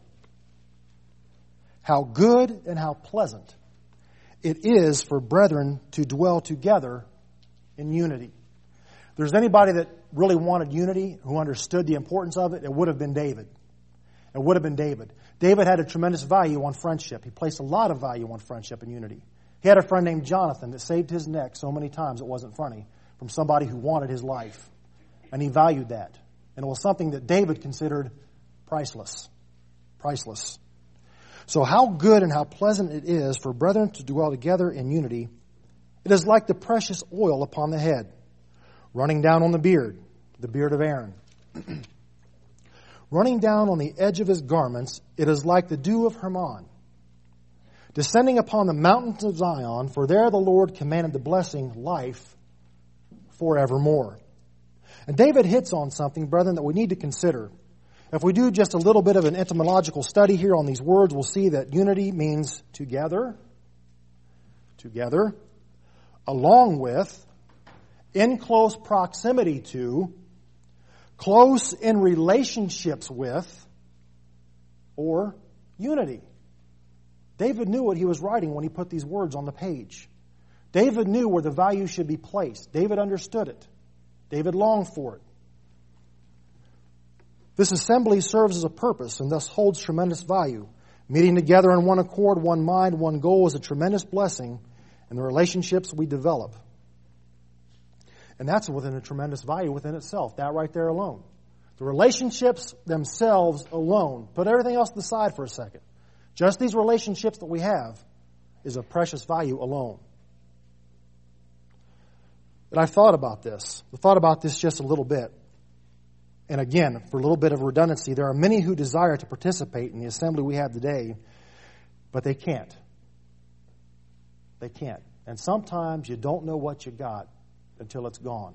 how good and how pleasant it is for brethren to dwell together in unity. If there's anybody that really wanted unity, who understood the importance of it, it would have been David. It would have been David. David had a tremendous value on friendship. He placed a lot of value on friendship and unity. He had a friend named Jonathan that saved his neck so many times it wasn't funny, from somebody who wanted his life. And he valued that. And it was something that David considered priceless. Priceless. So how good and how pleasant it is for brethren to dwell together in unity. It is like the precious oil upon the head, running down on the beard of Aaron. Running down on the edge of his garments, it is like the dew of Hermon. Descending upon the mountains of Zion, for there the Lord commanded the blessing, life forevermore. And David hits on something, brethren, that we need to consider. If we do just a little bit of an etymological study here on these words, we'll see that unity means together, along with, in close proximity to, close in relationships with, or unity. David knew what he was writing when he put these words on the page. David knew where the value should be placed. David understood it. David longed for it. This assembly serves as a purpose and thus holds tremendous value. Meeting together in one accord, one mind, one goal is a tremendous blessing in the relationships we develop. And that's within a tremendous value within itself, that right there alone. The relationships themselves alone. Put everything else to the side for a second. Just these relationships that we have is of precious value alone. And I've thought about this. I've thought about this just a little bit. And again, for a little bit of redundancy, there are many who desire to participate in the assembly we have today, but they can't. They can't. And sometimes you don't know what you got until it's gone.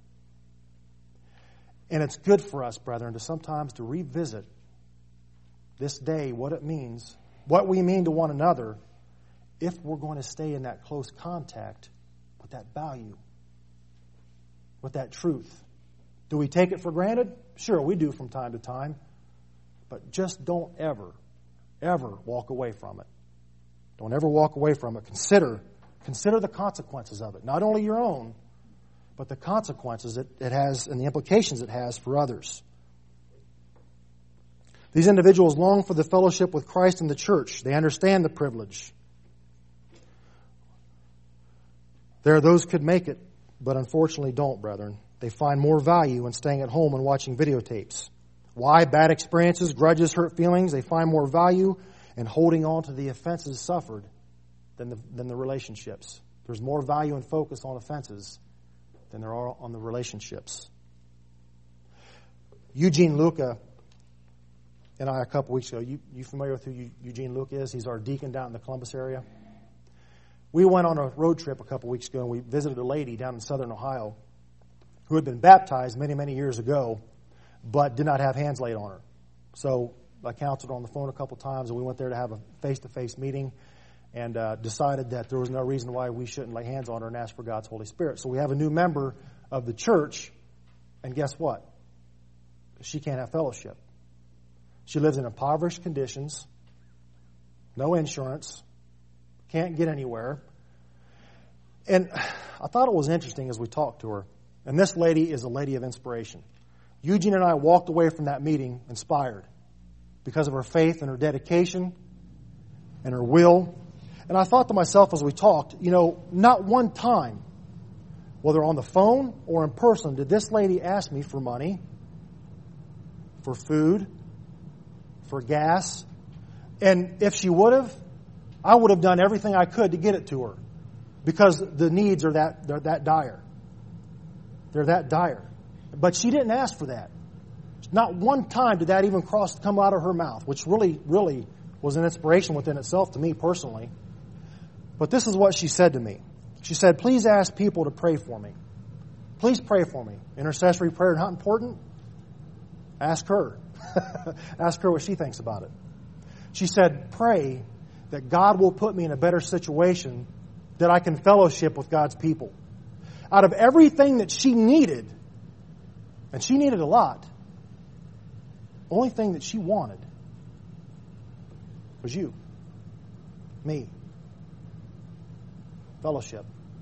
And it's good for us, brethren, to sometimes to revisit this day, what it means, what we mean to one another, if we're going to stay in that close contact with that value, with that truth. Do we take it for granted? Sure, we do from time to time. But just don't ever walk away from it. Don't ever walk away from it. Consider the consequences of it. Not only your own, but the consequences it has and the implications it has for others. These individuals long for the fellowship with Christ and the church. They understand the privilege. There are those who could make it, but unfortunately don't, brethren. They find more value in staying at home and watching videotapes. Why? Bad experiences, grudges, hurt feelings. They find more value in holding on to the offenses suffered than the relationships. There's more value and focus on offenses than there are on the relationships. Eugene Luca and I, a couple weeks ago, you familiar with who Eugene Luca is? He's our deacon down in the Columbus area. We went on a road trip a couple weeks ago, and we visited a lady down in southern Ohio who had been baptized many, many years ago, but did not have hands laid on her. So I counseled her on the phone a couple times, and we went there to have a face-to-face meeting and decided that there was no reason why we shouldn't lay hands on her and ask for God's Holy Spirit. So we have a new member of the church, and guess what? She can't have fellowship. She lives in impoverished conditions, no insurance, can't get anywhere. And I thought it was interesting as we talked to her. And this lady is a lady of inspiration. Eugene and I walked away from that meeting inspired because of her faith and her dedication and her will. And I thought to myself as we talked, not one time, whether on the phone or in person, did this lady ask me for money, for food, for gas. And if she would have, I would have done everything I could to get it to her because the needs are they're that dire. They're that dire. But she didn't ask for that. Not one time did that even come out of her mouth, which really, really was an inspiration within itself to me personally. But this is what she said to me. She said, please ask people to pray for me. Please pray for me. Intercessory prayer not important? Ask her. Ask her what she thinks about it. She said, pray that God will put me in a better situation that I can fellowship with God's people. Out of everything that she needed, and she needed a lot, the only thing that she wanted was you, me, fellowship.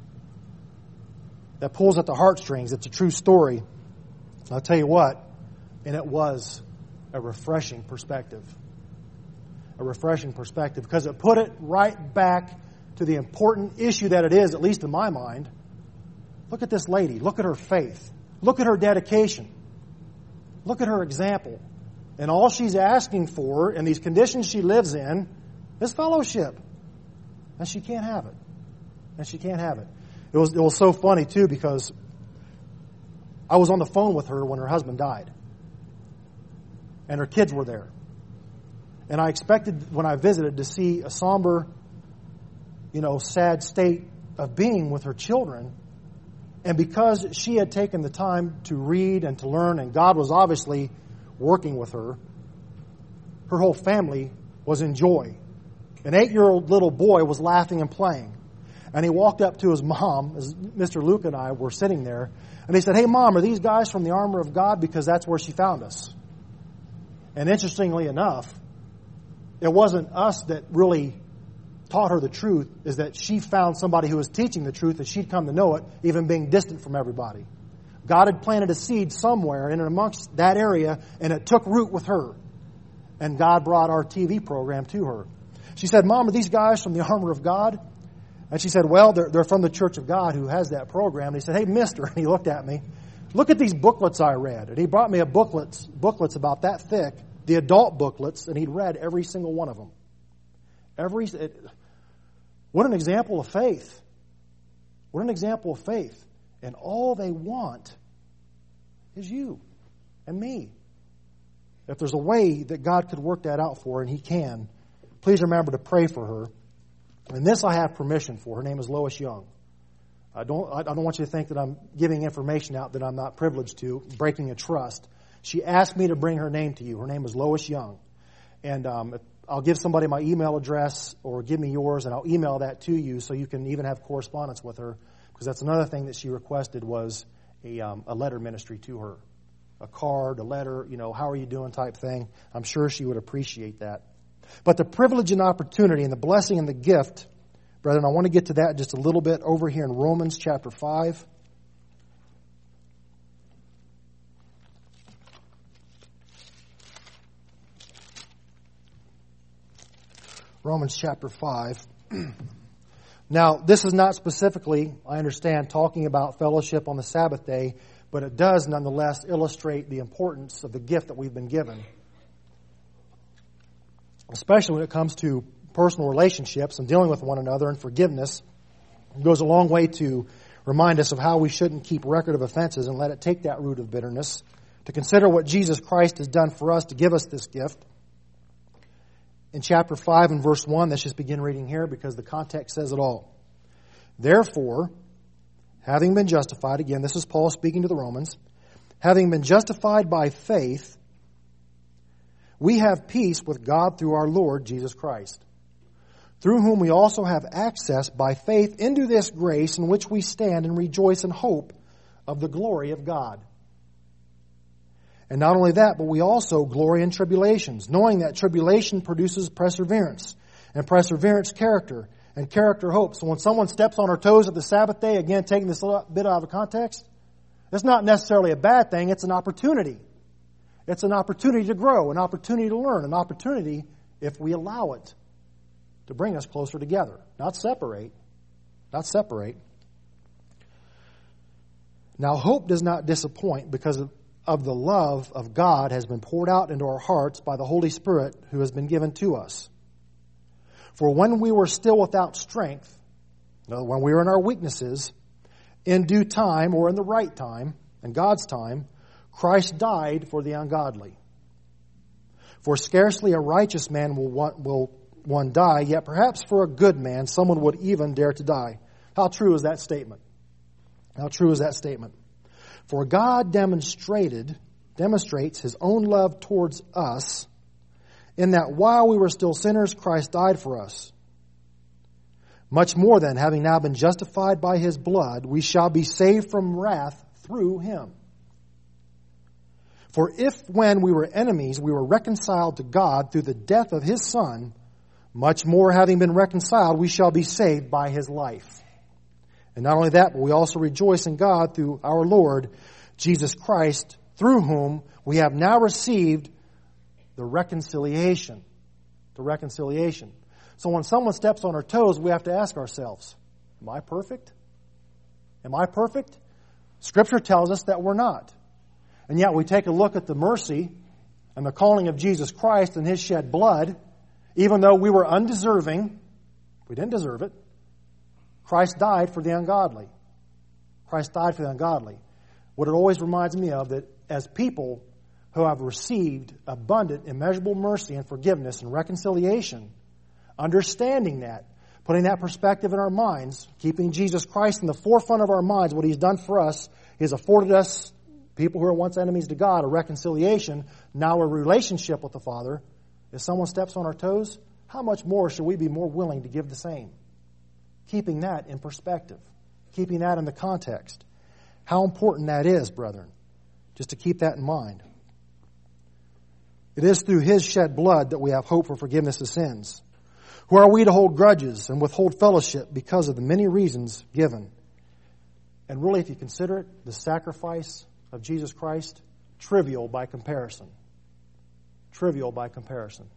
That pulls at the heartstrings. It's a true story. I'll tell you what, and it was a refreshing perspective. A refreshing perspective because it put it right back to the important issue that it is, at least in my mind. Look at this lady. Look at her faith. Look at her dedication. Look at her example. And all she's asking for in these conditions she lives in is fellowship. And she can't have it. And she can't have it. It was so funny, too, because I was on the phone with her when her husband died. And her kids were there. And I expected, when I visited, to see a somber, sad state of being with her children. And because she had taken the time to read and to learn, and God was obviously working with her, her whole family was in joy. An 8-year-old little boy was laughing and playing. And he walked up to his mom, as Mr. Luke and I were sitting there, and he said, hey, Mom, are these guys from the Armor of God? Because that's where she found us. And interestingly enough, it wasn't us that really taught her the truth, is that she found somebody who was teaching the truth, that she'd come to know it, even being distant from everybody. God had planted a seed somewhere in and amongst that area, and it took root with her. And God brought our TV program to her. She said, Mom, are these guys from the Armor of God? And she said, well, they're from the Church of God who has that program. And he said, hey, mister, and he looked at me, look at these booklets I read. And he brought me booklets about that thick, the adult booklets, and he'd read every single one of them. What an example of faith. What an example of faith. And all they want is you and me. If there's a way that God could work that out for her, and He can, please remember to pray for her. And this I have permission for. Her name is Lois Young. I don't want you to think that I'm giving information out that I'm not privileged to, breaking a trust. She asked me to bring her name to you. Her name is Lois Young. And I'll give somebody my email address, or give me yours, and I'll email that to you so you can even have correspondence with her. Because that's another thing that she requested was a letter ministry to her. A card, a letter, how are you doing type thing. I'm sure she would appreciate that. But the privilege and opportunity and the blessing and the gift, brethren, I want to get to that just a little bit over here in Romans chapter 5. Romans chapter 5. Now, this is not specifically, I understand, talking about fellowship on the Sabbath day, but it does nonetheless illustrate the importance of the gift that we've been given. Especially when it comes to personal relationships and dealing with one another and forgiveness. It goes a long way to remind us of how we shouldn't keep record of offenses and let it take that root of bitterness. To consider what Jesus Christ has done for us to give us this gift. In chapter 5 and verse 1, let's just begin reading here because the context says it all. Therefore, having been justified, again, this is Paul speaking to the Romans, having been justified by faith, we have peace with God through our Lord Jesus Christ, through whom we also have access by faith into this grace in which we stand and rejoice in hope of the glory of God. And not only that, but we also glory in tribulations, knowing that tribulation produces perseverance, and perseverance character, and character hope. So when someone steps on our toes at the Sabbath day, again, taking this a bit out of context, it's not necessarily a bad thing, it's an opportunity. It's an opportunity to grow, an opportunity to learn, an opportunity, if we allow it, to bring us closer together. Not separate. Not separate. Now, hope does not disappoint because of the love of God has been poured out into our hearts by the Holy Spirit who has been given to us. For when we were still without strength, when we were in our weaknesses, in due time or in the right time, in God's time, Christ died for the ungodly. For scarcely a righteous man will one die, yet perhaps for a good man someone would even dare to die. How true is that statement? How true is that statement? For God demonstrates His own love towards us in that while we were still sinners, Christ died for us. Much more then, having now been justified by His blood, we shall be saved from wrath through Him. For if when we were enemies, we were reconciled to God through the death of His Son, much more having been reconciled, we shall be saved by His life. And not only that, but we also rejoice in God through our Lord Jesus Christ, through whom we have now received the reconciliation. The reconciliation. So when someone steps on our toes, we have to ask ourselves, am I perfect? Am I perfect? Scripture tells us that we're not. And yet we take a look at the mercy and the calling of Jesus Christ and His shed blood, even though we were undeserving, we didn't deserve it, Christ died for the ungodly. Christ died for the ungodly. What it always reminds me of, that as people who have received abundant, immeasurable mercy and forgiveness and reconciliation, understanding that, putting that perspective in our minds, keeping Jesus Christ in the forefront of our minds, what He's done for us, He has afforded us, people who were once enemies to God, a reconciliation, now a relationship with the Father. If someone steps on our toes, how much more should we be more willing to give the same? Keeping that in perspective, keeping that in the context. How important that is, brethren, just to keep that in mind. It is through His shed blood that we have hope for forgiveness of sins. Who are we to hold grudges and withhold fellowship because of the many reasons given? And really, if you consider it, the sacrifice of Jesus Christ, trivial by comparison. Trivial by comparison.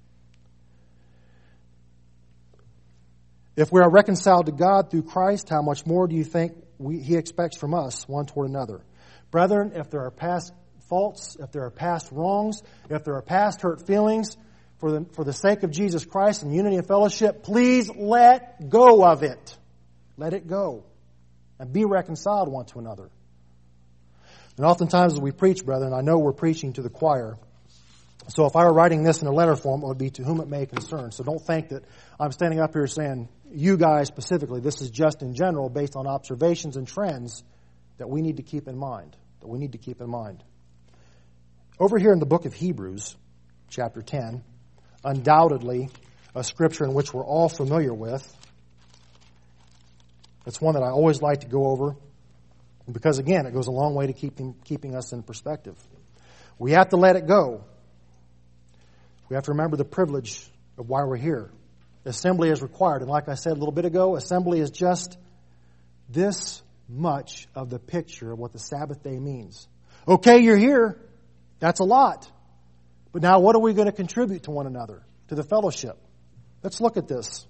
If we are reconciled to God through Christ, how much more do you think He expects from us one toward another? Brethren, if there are past faults, if there are past wrongs, if there are past hurt feelings, for the sake of Jesus Christ and unity and fellowship, please let go of it. Let it go. And be reconciled one to another. And oftentimes as we preach, brethren, I know we're preaching to the choir. So if I were writing this in a letter form, it would be to whom it may concern. So don't think that I'm standing up here saying, you guys specifically, this is just in general based on observations and trends that we need to keep in mind. That we need to keep in mind. Over here in the book of Hebrews, chapter 10, undoubtedly a scripture in which we're all familiar with. It's one that I always like to go over because, again, it goes a long way to keeping us in perspective. We have to let it go. We have to remember the privilege of why we're here. Assembly is required. And like I said a little bit ago, assembly is just this much of the picture of what the Sabbath day means. Okay, you're here. That's a lot. But now what are we going to contribute to one another, to the fellowship? Let's look at this.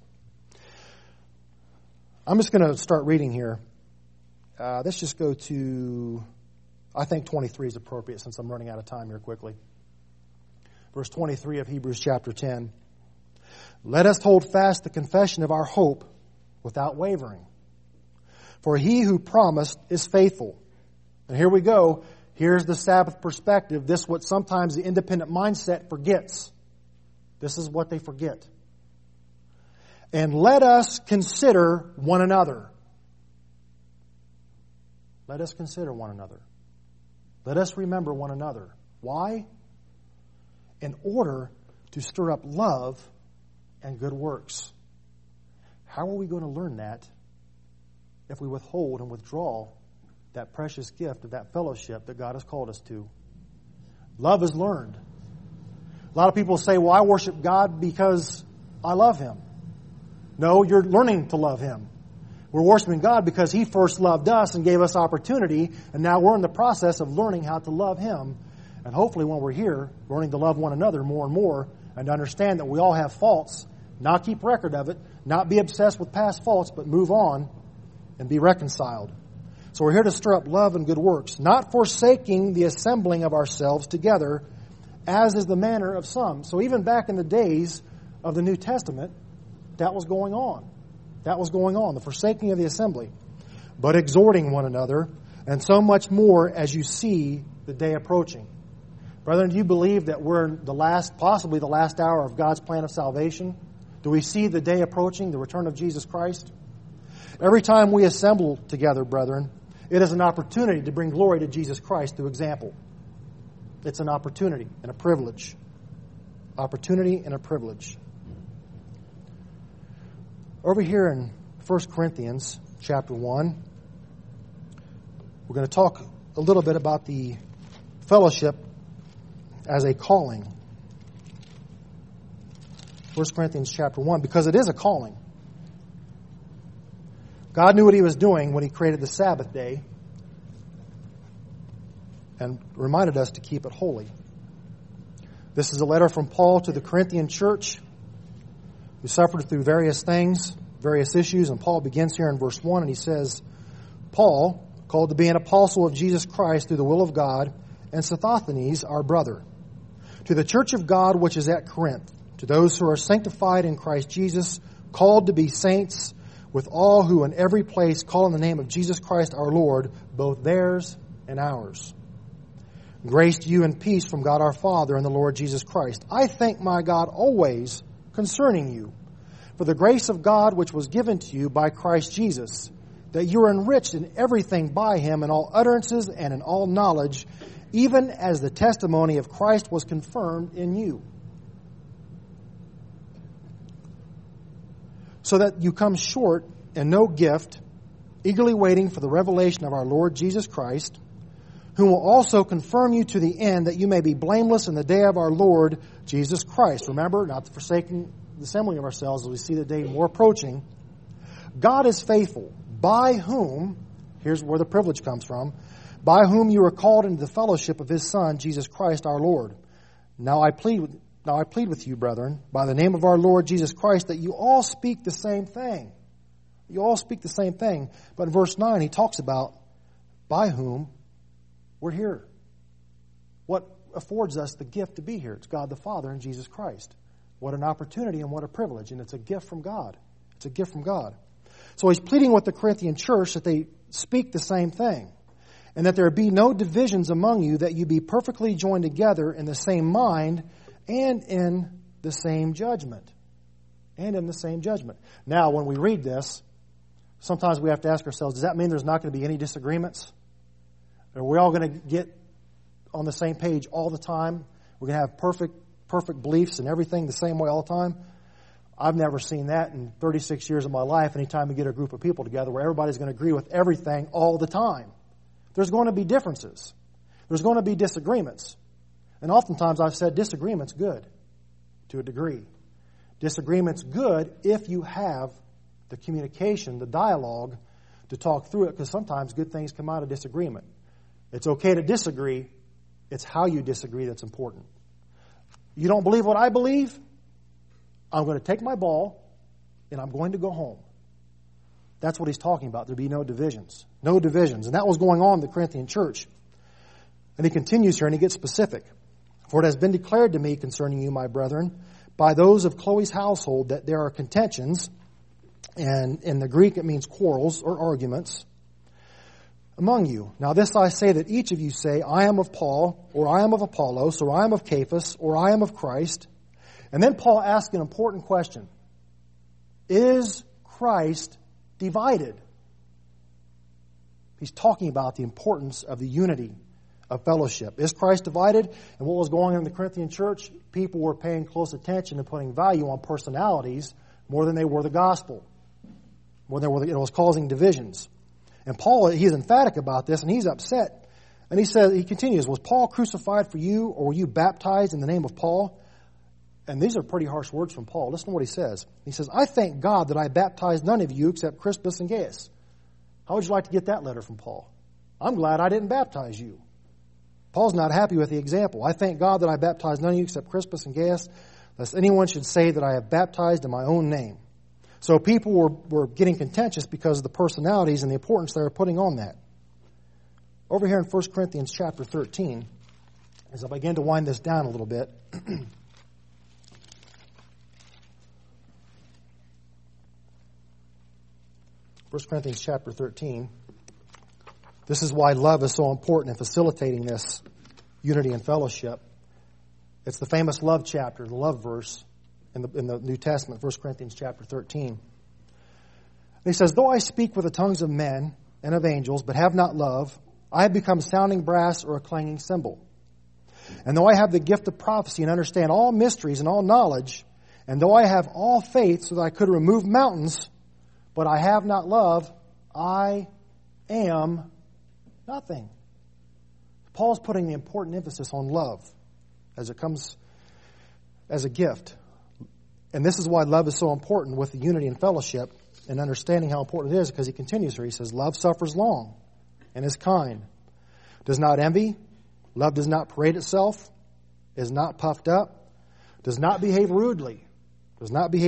I'm just going to start reading here. Let's just go to, I think 23 is appropriate since I'm running out of time here quickly. Verse 23 of Hebrews chapter 10. Let us hold fast the confession of our hope without wavering. For He who promised is faithful. And here we go. Here's the Sabbath perspective. This is what sometimes the independent mindset forgets. This is what they forget. And let us consider one another. Let us consider one another. Let us remember one another. Why? In order to stir up love and good works. How are we going to learn that if we withhold and withdraw that precious gift of that fellowship that God has called us to? Love is learned. A lot of people say, well, I worship God because I love Him. No, you're learning to love Him. We're worshiping God because He first loved us and gave us opportunity, and now we're in the process of learning how to love Him. And hopefully when we're here, learning to love one another more and more, and to understand that we all have faults, not keep record of it, not be obsessed with past faults, but move on and be reconciled. So we're here to stir up love and good works, not forsaking the assembling of ourselves together, as is the manner of some. So even back in the days of the New Testament, that was going on. That was going on, the forsaking of the assembly. But exhorting one another, and so much more as you see the day approaching. Brethren, do you believe that we're in possibly the last hour of God's plan of salvation? Do we see the day approaching, the return of Jesus Christ? Every time we assemble together, brethren, it is an opportunity to bring glory to Jesus Christ through example. It's an opportunity and a privilege. Opportunity and a privilege. Over here in 1 Corinthians chapter 1, we're going to talk a little bit about the fellowship as a calling. 1 Corinthians chapter 1, because it is a calling. God knew what He was doing when He created the Sabbath day and reminded us to keep it holy. This is a letter from Paul to the Corinthian church who suffered through various things, various issues, and Paul begins here in verse 1 and he says, Paul, called to be an apostle of Jesus Christ through the will of God, and Sosthenes, our brother, to the church of God which is at Corinth, to those who are sanctified in Christ Jesus, called to be saints, with all who in every place call on the name of Jesus Christ our Lord, both theirs and ours. Grace to you and peace from God our Father and the Lord Jesus Christ. I thank my God always concerning you, for the grace of God which was given to you by Christ Jesus, that you are enriched in everything by Him in all utterances and in all knowledge, even as the testimony of Christ was confirmed in you. So that you come short in no gift, eagerly waiting for the revelation of our Lord Jesus Christ, whom will also confirm you to the end, that you may be blameless in the day of our Lord Jesus Christ. Remember, not forsaking the assembling of ourselves as we see the day more approaching. God is faithful, by whom, here's where the privilege comes from, by whom you are called into the fellowship of His Son, Jesus Christ our Lord. Now I plead with you, brethren, by the name of our Lord Jesus Christ, that you all speak the same thing. You all speak the same thing. But in verse 9, he talks about by whom we're here. What affords us the gift to be here? It's God the Father and Jesus Christ. What an opportunity and what a privilege. And it's a gift from God. It's a gift from God. So he's pleading with the Corinthian church that they speak the same thing. And that there be no divisions among you, that you be perfectly joined together in the same mind and in the same judgment. And in the same judgment. Now, when we read this, sometimes we have to ask ourselves, does that mean there's not going to be any disagreements? Are we all going to get on the same page all the time? We're going to have perfect beliefs and everything the same way all the time? I've never seen that in 36 years of my life, anytime we get a group of people together where everybody's going to agree with everything all the time. There's going to be differences. There's going to be disagreements. And oftentimes I've said disagreement's good to a degree. Disagreement's good if you have the communication, the dialogue to talk through it, because sometimes good things come out of disagreement. It's okay to disagree. It's how you disagree that's important. You don't believe what I believe? I'm going to take my ball and I'm going to go home. That's what he's talking about. There'd be no divisions. No divisions. And that was going on in the Corinthian church. And he continues here and he gets specific. For it has been declared to me concerning you, my brethren, by those of Chloe's household, that there are contentions, and in the Greek it means quarrels or arguments, among you. Now this I say, that each of you say, I am of Paul, or I am of Apollos, or I am of Cephas, or I am of Christ. And then Paul asks an important question. Is Christ divided? He's talking about the importance of the unity of fellowship. Is Christ divided? And what was going on in the Corinthian church? People were paying close attention and putting value on personalities more than they were the gospel. More than it was causing divisions. And Paul, he's emphatic about this, and he's upset. And he continues, was Paul crucified for you, or were you baptized in the name of Paul? And these are pretty harsh words from Paul. Listen to what he says. He says, I thank God that I baptized none of you except Crispus and Gaius. How would you like to get that letter from Paul? I'm glad I didn't baptize you. Paul's not happy with the example. I thank God that I baptized none of you except Crispus and Gaius, lest anyone should say that I have baptized in my own name. So people were getting contentious because of the personalities and the importance they were putting on that. Over here in 1 Corinthians chapter 13, as I begin to wind this down a little bit, 1 Corinthians chapter 13. This is why love is so important in facilitating this unity and fellowship. It's the famous love chapter, the love verse in the New Testament, 1 Corinthians chapter 13. And he says, though I speak with the tongues of men and of angels, but have not love, I have become sounding brass or a clanging cymbal. And though I have the gift of prophecy and understand all mysteries and all knowledge, and though I have all faith so that I could remove mountains, but I have not love, I am nothing. Paul's putting the important emphasis on love as it comes as a gift. And this is why love is so important with the unity and fellowship and understanding how important it is, because he continues here. He says, love suffers long and is kind, does not envy, love does not parade itself, is not puffed up, does not behave rudely, does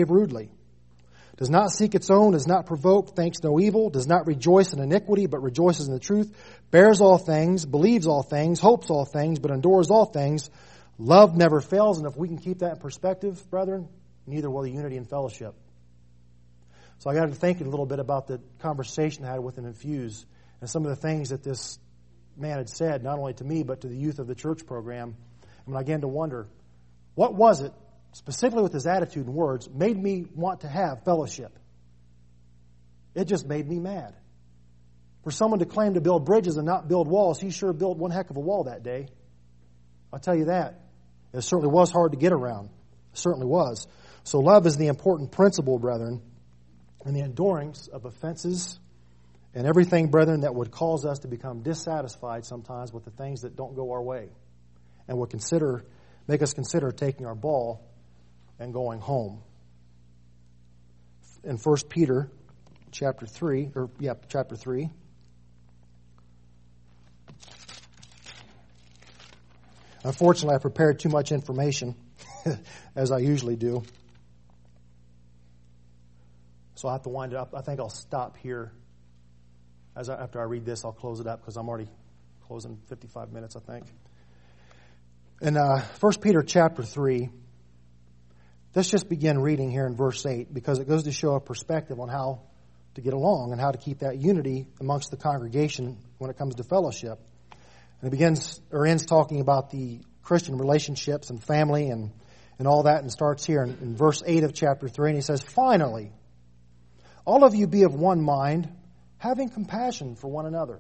not seek its own, is not provoked, thinks no evil, does not rejoice in iniquity, but rejoices in the truth, bears all things, believes all things, hopes all things, but endures all things. Love never fails, and if we can keep that in perspective, brethren, neither will the unity and fellowship. So I got to think a little bit about the conversation I had with an Infuse and some of the things that this man had said, not only to me, but to the youth of the church program. And I began to wonder, what was it, specifically with his attitude and words, made me want to have fellowship? It just made me mad. For someone to claim to build bridges and not build walls, he sure built one heck of a wall that day. I'll tell you that. It certainly was hard to get around. It certainly was. So love is the important principle, brethren, and the endurance of offenses and everything, brethren, that would cause us to become dissatisfied sometimes with the things that don't go our way and would make us consider taking our ball and going home. In 1 Peter chapter 3. Unfortunately, I prepared too much information, as I usually do. So I'll have to wind it up. I think I'll stop here. After I read this, I'll close it up because I'm already closing 55 minutes, I think. In 1 Peter chapter 3, let's just begin reading here in verse 8 because it goes to show a perspective on how to get along and how to keep that unity amongst the congregation when it comes to fellowship. And it ends talking about the Christian relationships and family and all that, and starts here in verse 8 of chapter 3, and he says, finally, all of you be of one mind, having compassion for one another.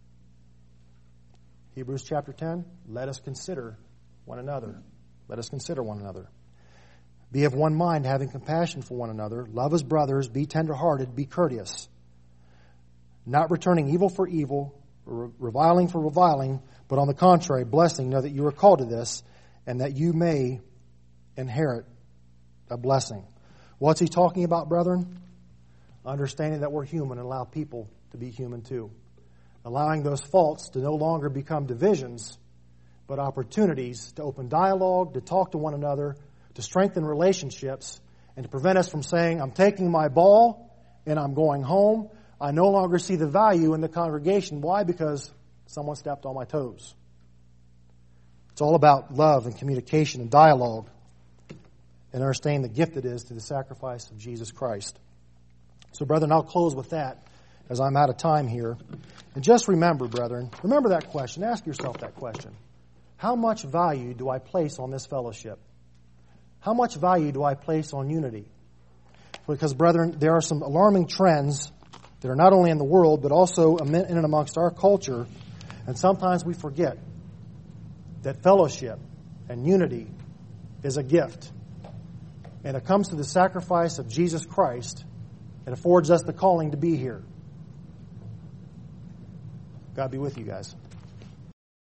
Hebrews chapter 10, let us consider one another. Let us consider one another. Be of one mind, having compassion for one another. Love as brothers, be tenderhearted, be courteous. Not returning evil for evil, or reviling for reviling, but on the contrary, blessing, know that you are called to this, and that you may inherit a blessing. What's he talking about, brethren? Understanding that we're human and allow people to be human too. Allowing those faults to no longer become divisions, but opportunities to open dialogue, to talk to one another, to strengthen relationships, and to prevent us from saying, I'm taking my ball and I'm going home. I no longer see the value in the congregation. Why? Because someone stepped on my toes. It's all about love and communication and dialogue and understanding the gift it is through the sacrifice of Jesus Christ. So, brethren, I'll close with that as I'm out of time here. And just remember, brethren, remember that question. Ask yourself that question. How much value do I place on this fellowship? How much value do I place on unity? Because, brethren, there are some alarming trends that are not only in the world, but also in and amongst our culture. And sometimes we forget that fellowship and unity is a gift. And it comes to the sacrifice of Jesus Christ. It affords us the calling to be here. God be with you guys.